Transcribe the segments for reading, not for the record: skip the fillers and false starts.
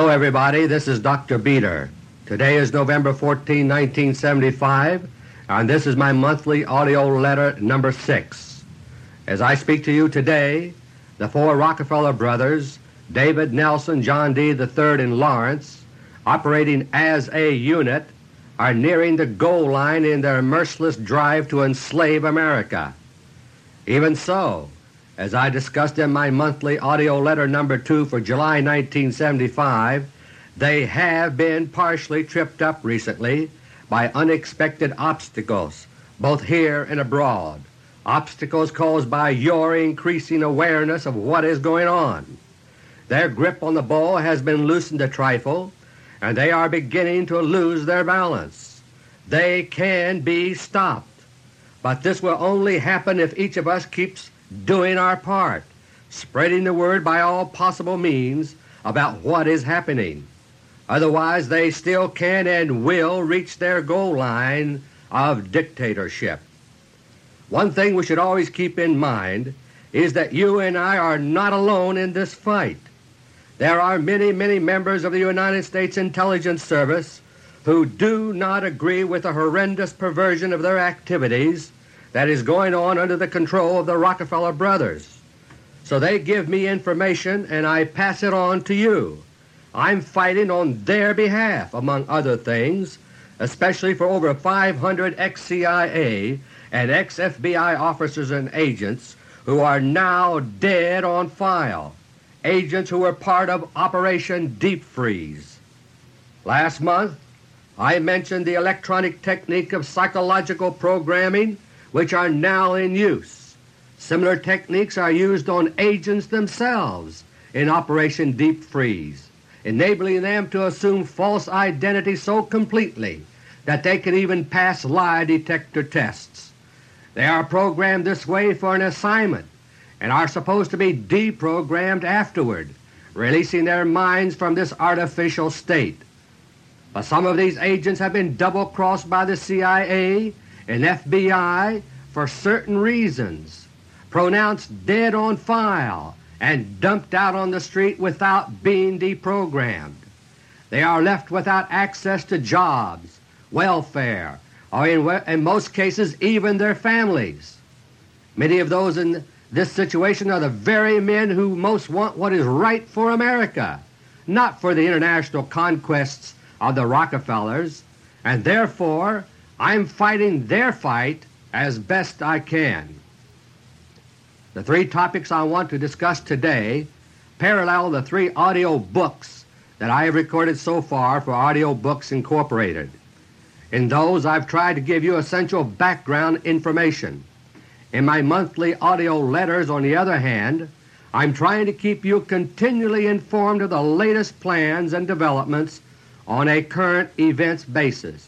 Hello everybody, this is Dr. Beter. Today is November 14, 1975, and this is my monthly audio letter number 6. As I speak to you today, the four Rockefeller brothers, David, Nelson, John D. III, and Lawrence, operating as a unit, are nearing the goal line in their merciless drive to enslave America. Even so, as I discussed in my monthly audio letter number 2 for July 1975, they have been partially tripped up recently by unexpected obstacles, both here and abroad, obstacles caused by your increasing awareness of what is going on. Their grip on the ball has been loosened a trifle, and they are beginning to lose their balance. They can be stopped, but this will only happen if each of us keeps doing our part, spreading the word by all possible means about what is happening. Otherwise they still can and will reach their goal line of dictatorship. One thing we should always keep in mind is that you and I are not alone in this fight. There are many members of the United States Intelligence Service who do not agree with the horrendous perversion of their activities that is going on under the control of the Rockefeller brothers. So they give me information and I pass it on to you. I'm fighting on their behalf, among other things, especially for over 500 ex-CIA and ex-FBI officers and agents who are now dead on file, agents who were part of Operation Deep Freeze. Last month I mentioned the electronic technique of psychological programming which are now in use. Similar techniques are used on agents themselves in Operation Deep Freeze, enabling them to assume false identity so completely that they can even pass lie detector tests. They are programmed this way for an assignment and are supposed to be deprogrammed afterward, releasing their minds from this artificial state. But some of these agents have been double-crossed by the CIA and FBI for certain reasons, pronounced dead on file, and dumped out on the street without being deprogrammed. They are left without access to jobs, welfare, or in most cases even their families. Many of those in this situation are the very men who most want what is right for America, not for the international conquests of the Rockefellers, and therefore I'm fighting their fight as best I can. The three topics I want to discuss today parallel the 3 audio books that I have recorded so far for Audio Books Incorporated. In those I've tried to give you essential background information. In my monthly audio letters, on the other hand, I'm trying to keep you continually informed of the latest plans and developments on a current events basis.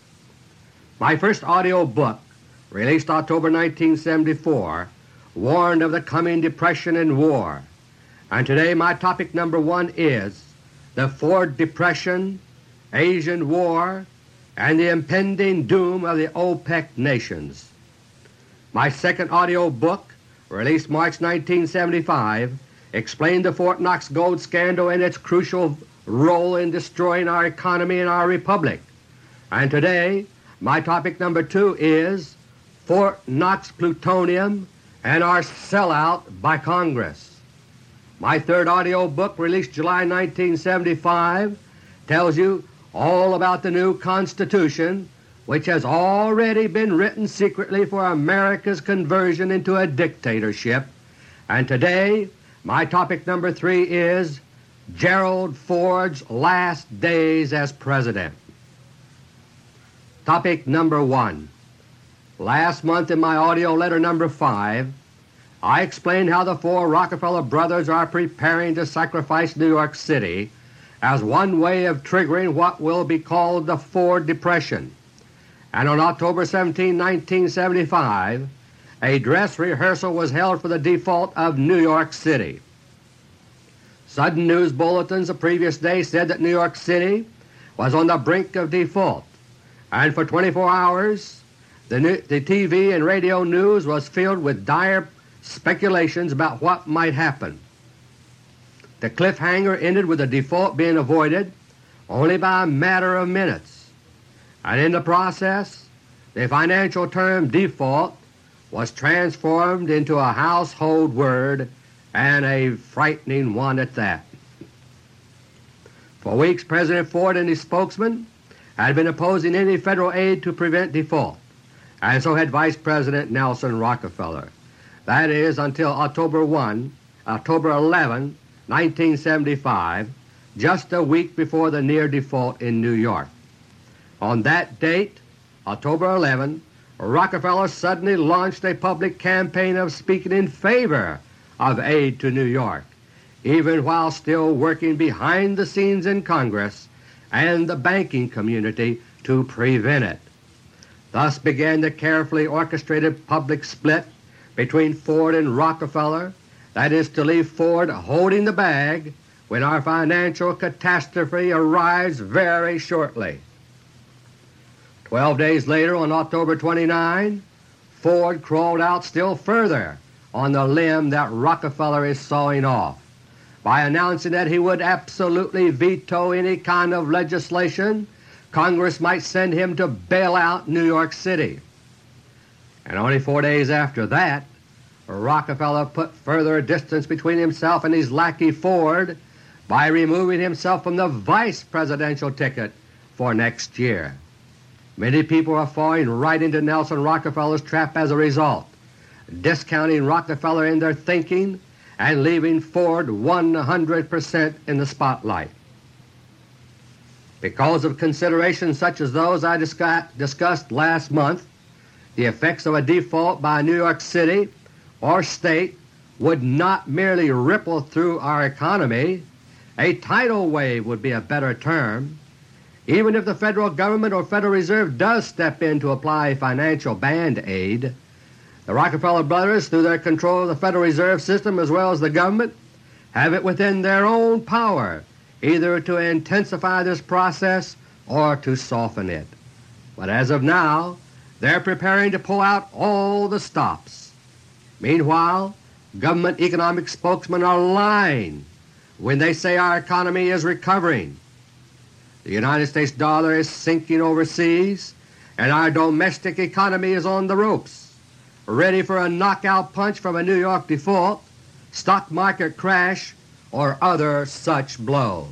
My first audio book, released October 1974, warned of the coming Depression and war, and today my topic number 1 is the Ford Depression, Asian War, and the impending doom of the OPEC nations. My second audio book, released March 1975, explained the Fort Knox gold scandal and its crucial role in destroying our economy and our republic. And today my topic number 2 is Fort Knox plutonium and our sellout by Congress. My third audio book, released July 1975, tells you all about the new Constitution which has already been written secretly for America's conversion into a dictatorship. And today my topic number 3 is Gerald Ford's last days as President. Topic number 1. Last month in my audio letter number 5, I explained how the 4 Rockefeller brothers are preparing to sacrifice New York City as one way of triggering what will be called the Ford Depression. And on October 17, 1975, a dress rehearsal was held for the default of New York City. Sudden news bulletins the previous day said that New York City was on the brink of default, and for 24 hours the TV and radio news was filled with dire speculations about what might happen. The cliffhanger ended with the default being avoided only by a matter of minutes, and in the process the financial term default was transformed into a household word, and a frightening one at that. For weeks President Ford and his spokesman had been opposing any federal aid to prevent default, and so had Vice President Nelson Rockefeller. That is until October 11, 1975, just a week before the near default in New York. On that date, October 11, Rockefeller suddenly launched a public campaign of speaking in favor of aid to New York, even while still working behind the scenes in Congress and the banking community to prevent it. Thus began the carefully orchestrated public split between Ford and Rockefeller, that is to leave Ford holding the bag when our financial catastrophe arrives very shortly. 12 days later, on October 29, Ford crawled out still further on the limb that Rockefeller is sawing off by announcing that he would absolutely veto any kind of legislation Congress might send him to bail out New York City. And only 4 days after that, Rockefeller put further distance between himself and his lackey Ford by removing himself from the vice presidential ticket for next year. Many people are falling right into Nelson Rockefeller's trap as a result, discounting Rockefeller in their thinking and leaving Ford 100% in the spotlight. Because of considerations such as those I discussed last month, the effects of a default by New York City or State would not merely ripple through our economy. A tidal wave would be a better term. Even if the Federal Government or Federal Reserve does step in to apply financial band-aid, the Rockefeller brothers, through their control of the Federal Reserve System as well as the government, have it within their own power either to intensify this process or to soften it. But as of now, they're preparing to pull out all the stops. Meanwhile, government economic spokesmen are lying when they say our economy is recovering. The United States dollar is sinking overseas, and our domestic economy is on the ropes, ready for a knockout punch from a New York default, stock market crash, or other such blow.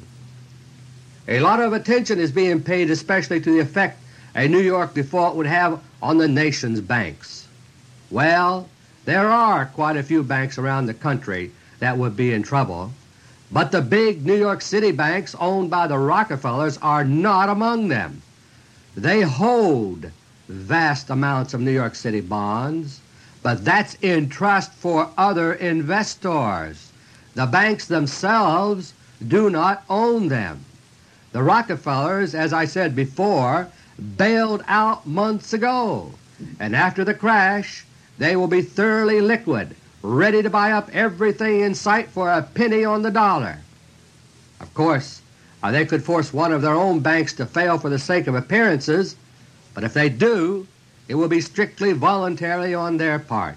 A lot of attention is being paid especially to the effect a New York default would have on the nation's banks. Well, there are quite a few banks around the country that would be in trouble, but the big New York City banks owned by the Rockefellers are not among them. They hold vast amounts of New York City bonds, but that's in trust for other investors. The banks themselves do not own them. The Rockefellers, as I said before, bailed out months ago, and after the crash they will be thoroughly liquid, ready to buy up everything in sight for a penny on the dollar. Of course, they could force one of their own banks to fail for the sake of appearances, but if they do, it will be strictly voluntary on their part.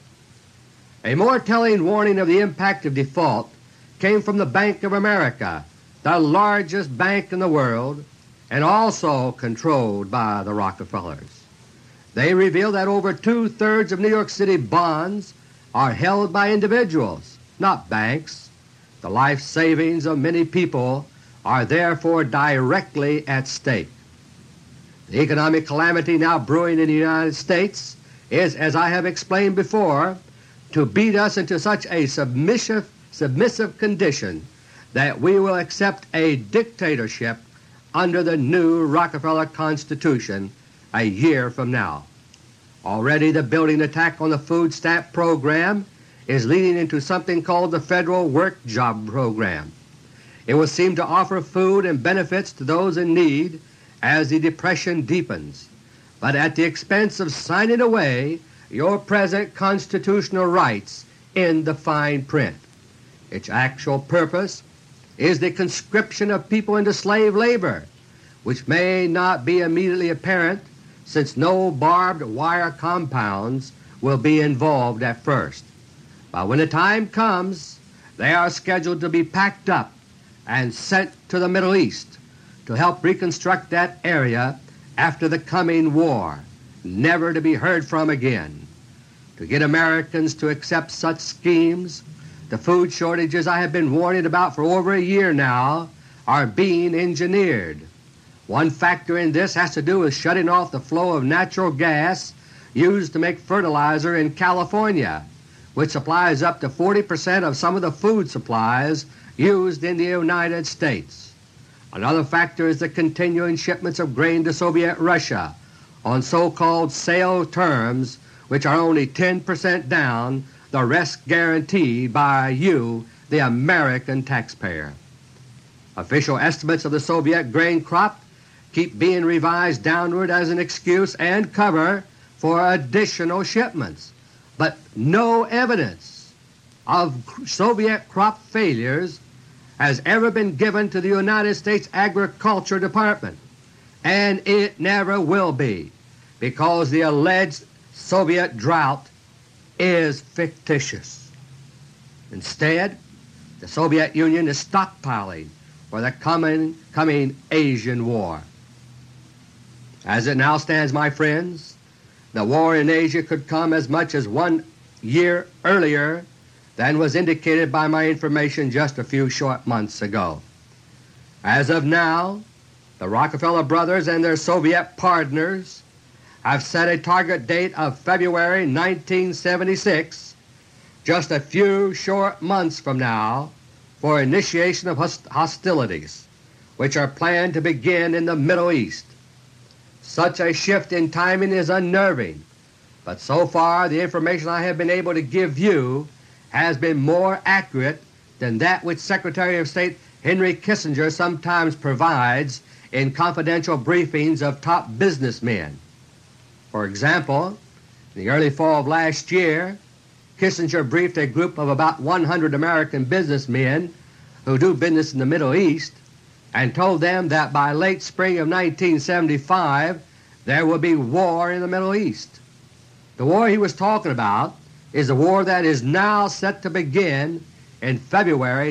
A more telling warning of the impact of default came from the Bank of America, the largest bank in the world and also controlled by the Rockefellers. They revealed that over 2/3 of New York City bonds are held by individuals, not banks. The life savings of many people are therefore directly at stake. The economic calamity now brewing in the United States is, as I have explained before, to beat us into such a submissive condition that we will accept a dictatorship under the new Rockefeller Constitution a year from now. Already the building attack on the food stamp program is leading into something called the Federal Work Job Program. It will seem to offer food and benefits to those in need as the Depression deepens, but at the expense of signing away your present constitutional rights in the fine print. Its actual purpose is the conscription of people into slave labor, which may not be immediately apparent since no barbed wire compounds will be involved at first. But when the time comes, They are scheduled to be packed up and sent to the Middle East to help reconstruct that area after the coming war, never to be heard from again. To get Americans to accept such schemes, the food shortages I have been warning about for over a year now are being engineered. One factor in this has to do with shutting off the flow of natural gas used to make fertilizer in California, which supplies up to 40% of some of the food supplies used in the United States. Another factor is the continuing shipments of grain to Soviet Russia on so-called sale terms which are only 10% down, the rest guaranteed by you, the American taxpayer. Official estimates of the Soviet grain crop keep being revised downward as an excuse and cover for additional shipments, but no evidence of Soviet crop failures has ever been given to the United States Agriculture Department, and it never will be, because the alleged Soviet drought is fictitious. Instead, the Soviet Union is stockpiling for the coming Asian War. As it now stands, my friends, the war in Asia could come as much as 1 year earlier than was indicated by my information just a few short months ago. As of now, the Rockefeller brothers and their Soviet partners have set a target date of February 1976, just a few short months from now, for initiation of hostilities, which are planned to begin in the Middle East. Such a shift in timing is unnerving, but so far the information I have been able to give you has been more accurate than that which Secretary of State Henry Kissinger sometimes provides in confidential briefings of top businessmen. For example, in the early fall of last year, Kissinger briefed a group of about 100 American businessmen who do business in the Middle East and told them that by late spring of 1975 there will be war in the Middle East. The war he was talking about is a war that is now set to begin in February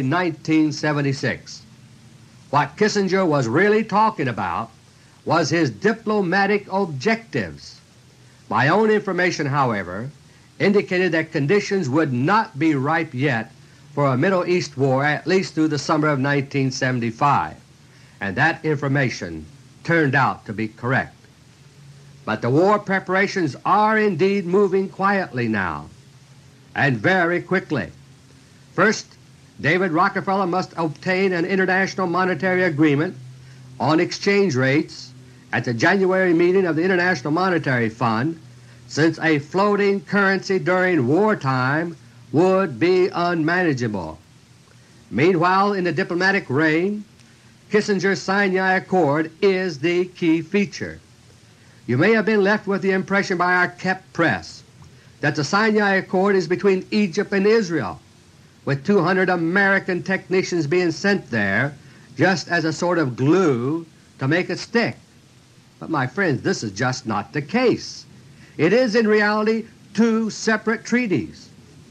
1976. What Kissinger was really talking about was his diplomatic objectives. My own information, however, indicated that conditions would not be ripe yet for a Middle East war at least through the summer of 1975, and that information turned out to be correct. But the war preparations are indeed moving quietly now, and very quickly. First, David Rockefeller must obtain an international monetary agreement on exchange rates at the January meeting of the International Monetary Fund, since a floating currency during wartime would be unmanageable. Meanwhile, in the diplomatic reign, Kissinger's Sinai Accord is the key feature. You may have been left with the impression by our kept press that the Sinai Accord is between Egypt and Israel, with 200 American technicians being sent there just as a sort of glue to make it stick. But my friends, this is just not the case. It is in reality two separate treaties,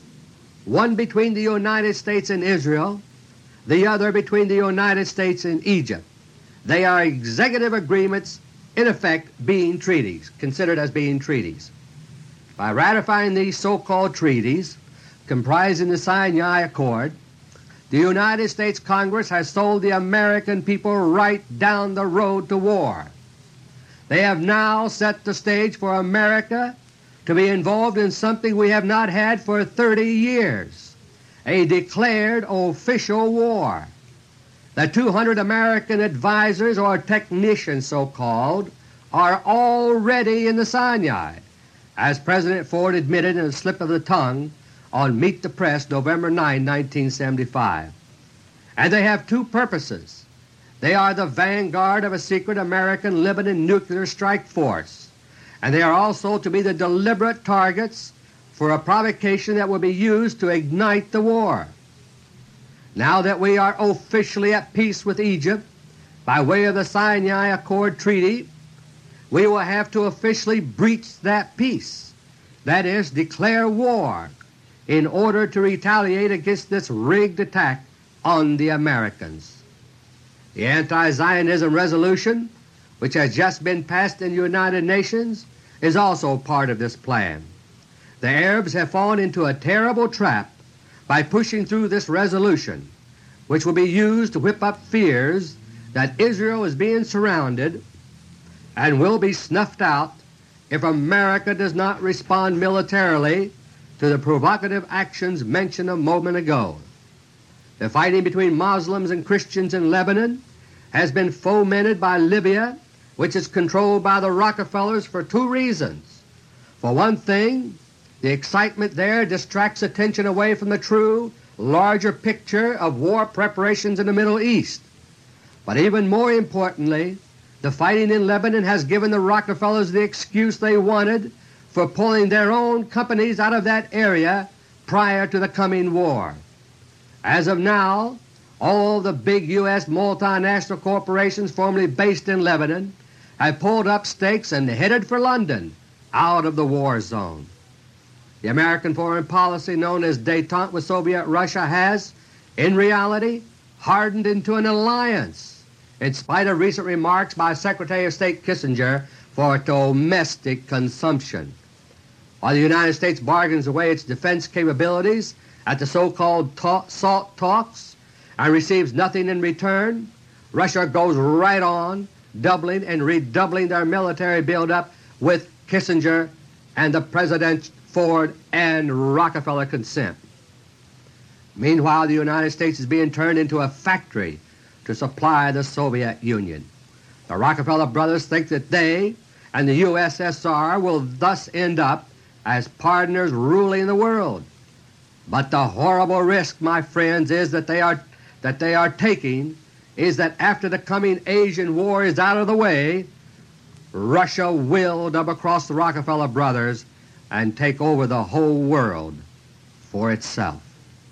one between the United States and Israel, the other between the United States and Egypt. They are executive agreements, in effect being treaties, considered as being treaties. By ratifying these so-called treaties, comprising the Sinai Accord, the United States Congress has sold the American people right down the road to war. They have now set the stage for America to be involved in something we have not had for 30 years, a declared official war. The 200 American advisers, or technicians so-called, are already in the Sinai, as President Ford admitted in a slip of the tongue on Meet the Press November 9, 1975. And they have two purposes. They are the vanguard of a secret American Lebanon nuclear strike force, and they are also to be the deliberate targets for a provocation that will be used to ignite the war. Now that we are officially at peace with Egypt by way of the Sinai Accord Treaty, we will have to officially breach that peace, that is, declare war, in order to retaliate against this rigged attack on the Americans. The anti-Zionism resolution, which has just been passed in the United Nations, is also part of this plan. The Arabs have fallen into a terrible trap by pushing through this resolution, which will be used to whip up fears that Israel is being surrounded and will be snuffed out if America does not respond militarily to the provocative actions mentioned a moment ago. The fighting between Muslims and Christians in Lebanon has been fomented by Libya, which is controlled by the Rockefellers, for two reasons. For one thing, the excitement there distracts attention away from the true, larger picture of war preparations in the Middle East. But even more importantly, the fighting in Lebanon has given the Rockefellers the excuse they wanted for pulling their own companies out of that area prior to the coming war. As of now, all the big U.S. multinational corporations formerly based in Lebanon have pulled up stakes and headed for London out of the war zone. The American foreign policy known as détente with Soviet Russia has, in reality, hardened into an alliance, in spite of recent remarks by Secretary of State Kissinger for domestic consumption. While the United States bargains away its defense capabilities at the so-called SALT talks and receives nothing in return, Russia goes right on doubling and redoubling their military buildup with Kissinger and the President Ford and Rockefeller consent. Meanwhile, the United States is being turned into a factory to supply the Soviet Union. The Rockefeller brothers think that they and the USSR will thus end up as partners ruling the world. But the horrible risk, my friends, is that they are taking is that after the coming Asian war is out of the way, Russia will double-cross the Rockefeller brothers and take over the whole world for itself.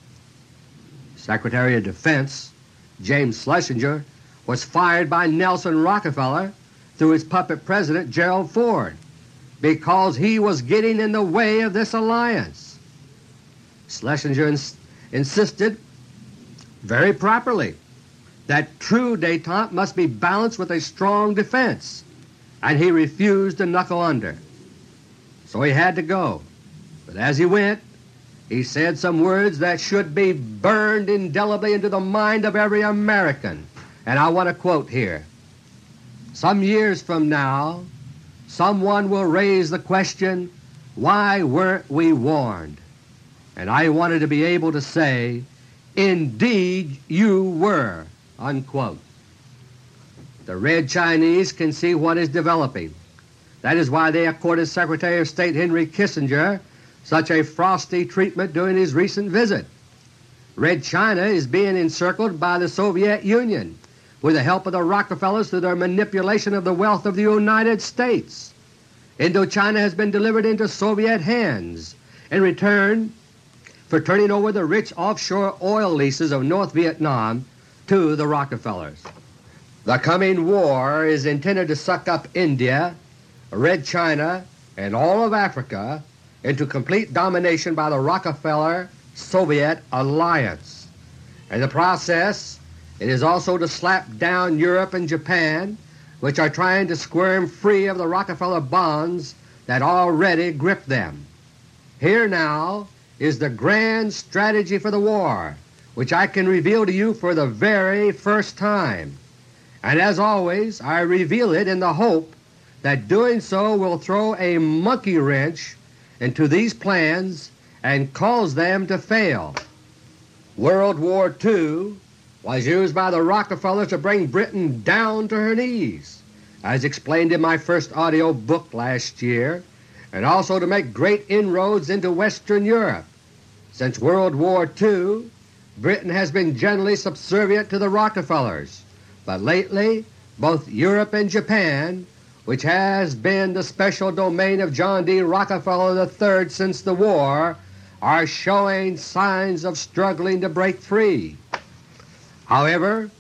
Secretary of Defense James Schlesinger was fired by Nelson Rockefeller through his puppet President Gerald Ford because he was getting in the way of this alliance. Schlesinger insisted very properly that true détente must be balanced with a strong defense, and he refused to knuckle under. So he had to go. But as he went, he said some words that should be burned indelibly into the mind of every American, and I want to quote here. "Some years from now, someone will raise the question, why weren't we warned? And I wanted to be able to say, indeed you were." Unquote. The Red Chinese can see what is developing. That is why they accorded Secretary of State Henry Kissinger such a frosty treatment during his recent visit. Red China is being encircled by the Soviet Union with the help of the Rockefellers through their manipulation of the wealth of the United States. Indochina has been delivered into Soviet hands in return for turning over the rich offshore oil leases of North Vietnam to the Rockefellers. The coming war is intended to suck up India, Red China, and all of Africa into complete domination by the Rockefeller-Soviet alliance. In the process, it is also to slap down Europe and Japan, which are trying to squirm free of the Rockefeller bonds that already grip them. Here now is the grand strategy for the war, which I can reveal to you for the very first time. And as always, I reveal it in the hope that doing so will throw a monkey wrench into these plans and cause them to fail. World War II was used by the Rockefellers to bring Britain down to her knees, as explained in my first audio book last year, and also to make great inroads into Western Europe. Since World War II, Britain has been generally subservient to the Rockefellers, but lately both Europe and Japan, which has been the special domain of John D. Rockefeller III since the war, are showing signs of struggling to break free. However,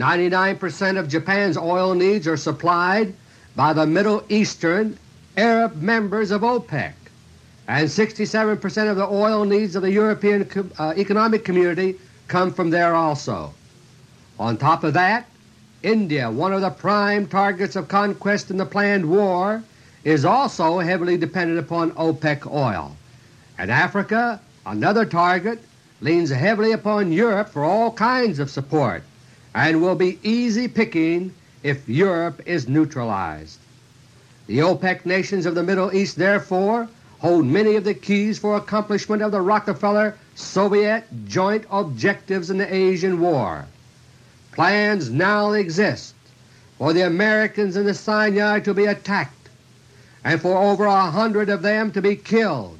99% of Japan's oil needs are supplied by the Middle Eastern Arab members of OPEC, and 67% of the oil needs of the European Economic Community come from there also. On top of that, India, one of the prime targets of conquest in the planned war, is also heavily dependent upon OPEC oil. And Africa, another target, leans heavily upon Europe for all kinds of support and will be easy picking if Europe is neutralized. The OPEC nations of the Middle East therefore hold many of the keys for accomplishment of the Rockefeller-Soviet joint objectives in the Asian War. Plans now exist for the Americans in the Sinai to be attacked and for over 100 of them to be killed,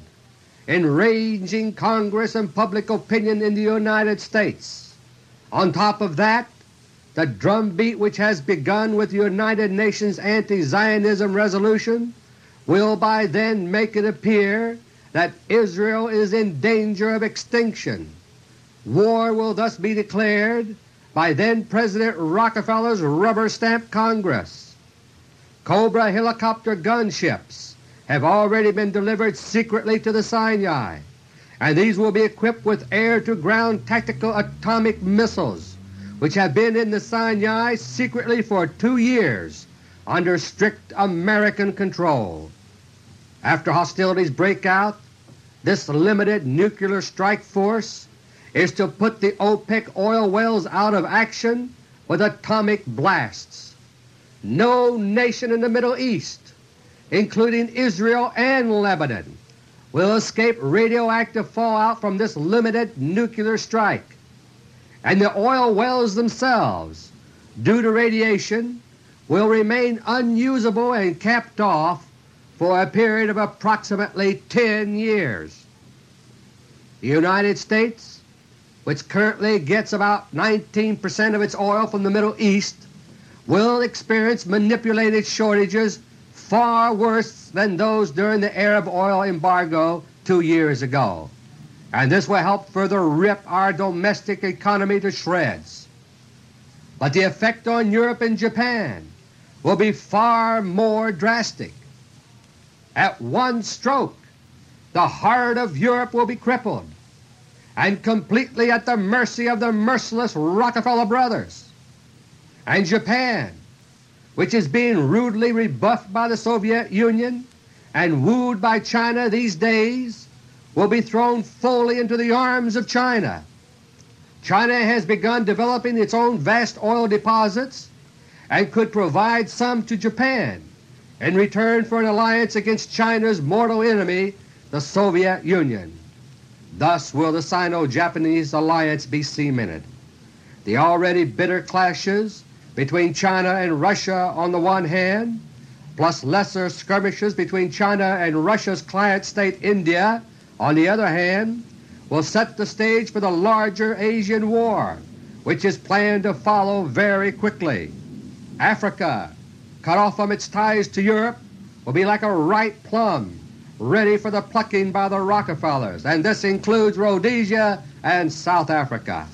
enraging Congress and public opinion in the United States. On top of that, the drumbeat which has begun with the United Nations Anti-Zionism Resolution will by then make it appear that Israel is in danger of extinction. War will thus be declared by then-President Rockefeller's rubber-stamped Congress. Cobra helicopter gunships have already been delivered secretly to the Sinai, and these will be equipped with air-to-ground tactical atomic missiles which have been in the Sinai secretly for 2 years under strict American control. After hostilities break out, this limited nuclear strike force is to put the OPEC oil wells out of action with atomic blasts. No nation in the Middle East, including Israel and Lebanon, will escape radioactive fallout from this limited nuclear strike, and the oil wells themselves, due to radiation, will remain unusable and capped off for a period of approximately 10 years. The United States, which currently gets about 19% of its oil from the Middle East, will experience manipulated shortages far worse than those during the Arab oil embargo 2 years ago, and this will help further rip our domestic economy to shreds. But the effect on Europe and Japan will be far more drastic. At one stroke, the heart of Europe will be crippled and completely at the mercy of the merciless Rockefeller brothers, and Japan, which is being rudely rebuffed by the Soviet Union and wooed by China these days, will be thrown fully into the arms of China. China has begun developing its own vast oil deposits and could provide some to Japan in return for an alliance against China's mortal enemy, the Soviet Union. Thus will the Sino-Japanese alliance be cemented. The already bitter clashes between China and Russia on the one hand, plus lesser skirmishes between China and Russia's client state India on the other hand, will set the stage for the larger Asian War, which is planned to follow very quickly. Africa, cut off from its ties to Europe, will be like a ripe plum, ready for the plucking by the Rockefellers, and this includes Rhodesia and South Africa.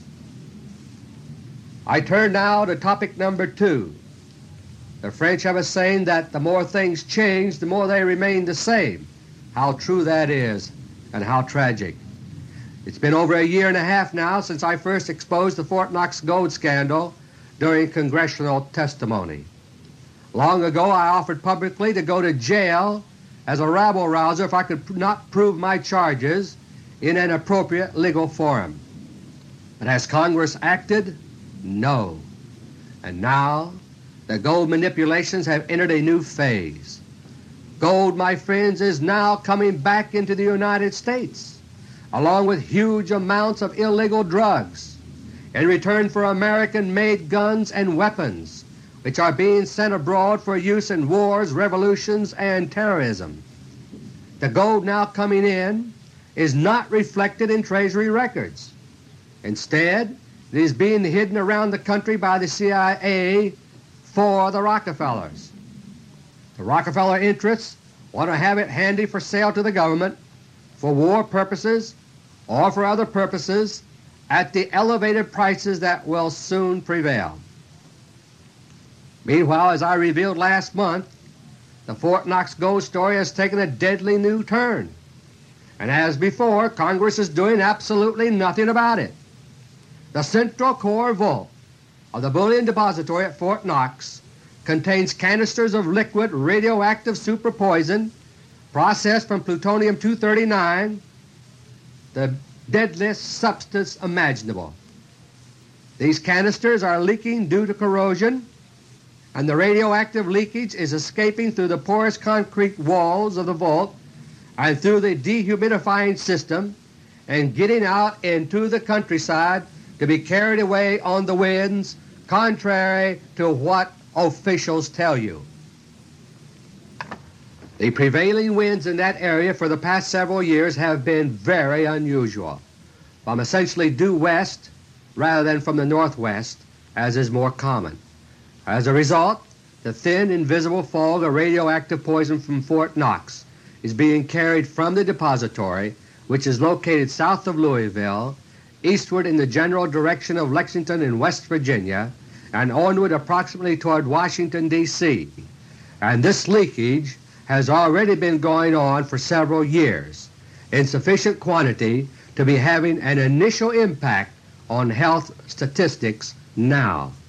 I turn now to topic number 2. The French have a saying that the more things change, the more they remain the same. How true that is, and how tragic. It's been over a year and a half now since I first exposed the Fort Knox gold scandal during congressional testimony. Long ago I offered publicly to go to jail as a rabble-rouser if I could not prove my charges in an appropriate legal forum. But has Congress acted? No. And now the gold manipulations have entered a new phase. Gold, my friends, is now coming back into the United States, along with huge amounts of illegal drugs, in return for American-made guns and weapons which are being sent abroad for use in wars, revolutions, and terrorism. The gold now coming in is not reflected in Treasury records. Instead, it is being hidden around the country by the CIA for the Rockefellers. The Rockefeller interests want to have it handy for sale to the government for war purposes or for other purposes at the elevated prices that will soon prevail. Meanwhile, as I revealed last month, the Fort Knox gold story has taken a deadly new turn. and as before, Congress is doing absolutely nothing about it. The Central Core Vault of the Bullion Depository at Fort Knox contains canisters of liquid radioactive superpoison processed from plutonium-239, the deadliest substance imaginable. These canisters are leaking due to corrosion, and the radioactive leakage is escaping through the porous concrete walls of the vault and through the dehumidifying system and getting out into the countryside to be carried away on the winds, contrary to what officials tell you. The prevailing winds in that area for the past several years have been very unusual, from essentially due west rather than from the northwest, as is more common. As a result, the thin, invisible fog of radioactive poison from Fort Knox is being carried from the depository, which is located south of Louisville, eastward in the general direction of Lexington in West Virginia, and onward approximately toward Washington, D.C. And this leakage has already been going on for several years in sufficient quantity to be having an initial impact on health statistics now.